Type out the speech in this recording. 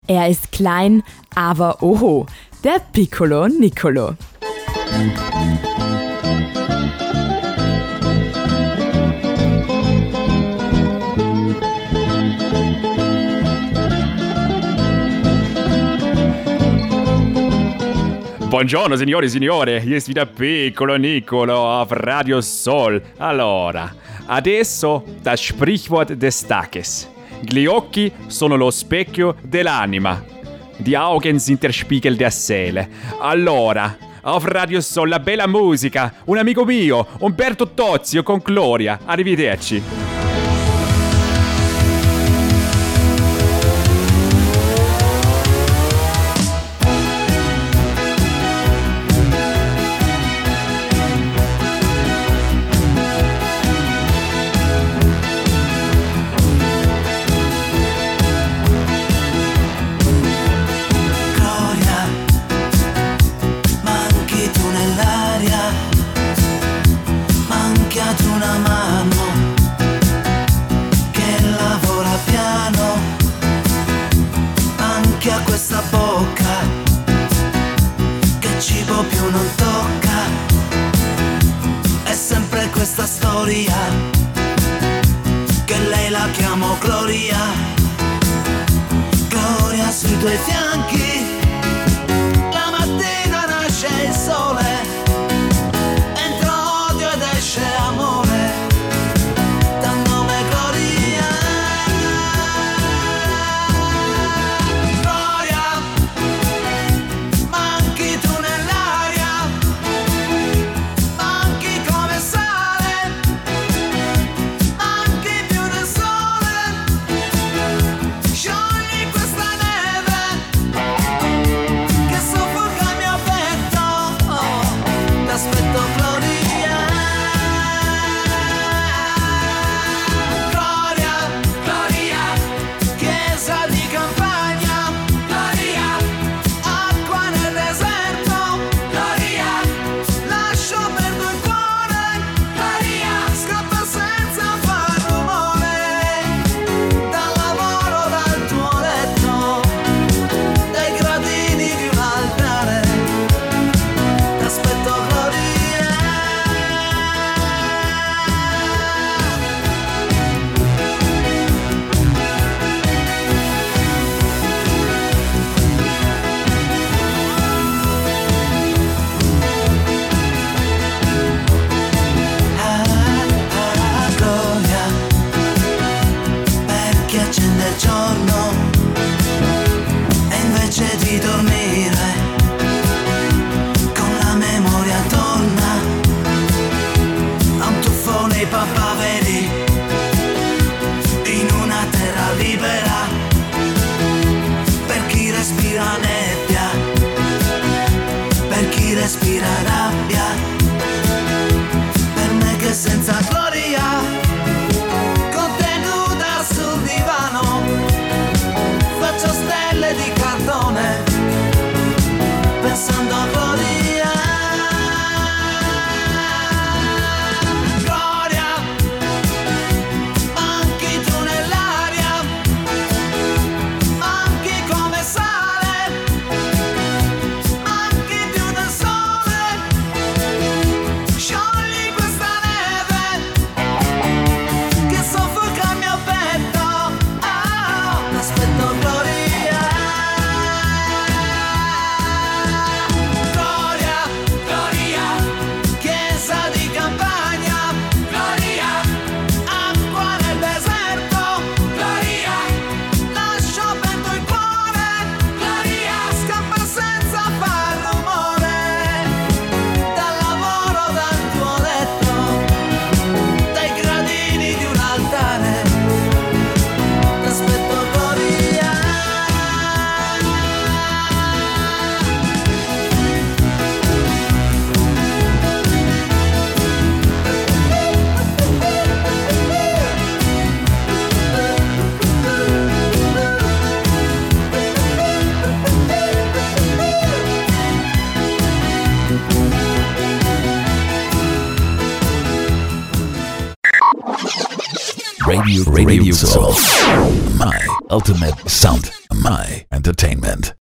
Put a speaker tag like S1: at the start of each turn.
S1: Er ist klein, aber oho, der Piccolo Nicolo.
S2: Buongiorno signori e signore, hier ist wieder Piccolo Nicolo auf Radio Sol. Allora, adesso das Sprichwort des Tages. Gli occhi sono lo specchio dell'anima. Die Augen sind der Spiegel der Seele. Allora, auf Radio Sol la bella musica. Un amico mio, Umberto Tozio con Gloria. Arrivederci.
S3: Questa storia che lei la chiamo Gloria, Gloria sui tuoi fianchi, la mattina nasce il sole, entra odio ed esce amore, dal nome Gloria. Gloria, manchi tu nell'aria, manchi come respira rabbia, per me che senza gloria, contenuta sul divano, faccio stelle di cartone, pensando a gloria.
S4: Radio Soul. My ultimate sound. My Entertainment.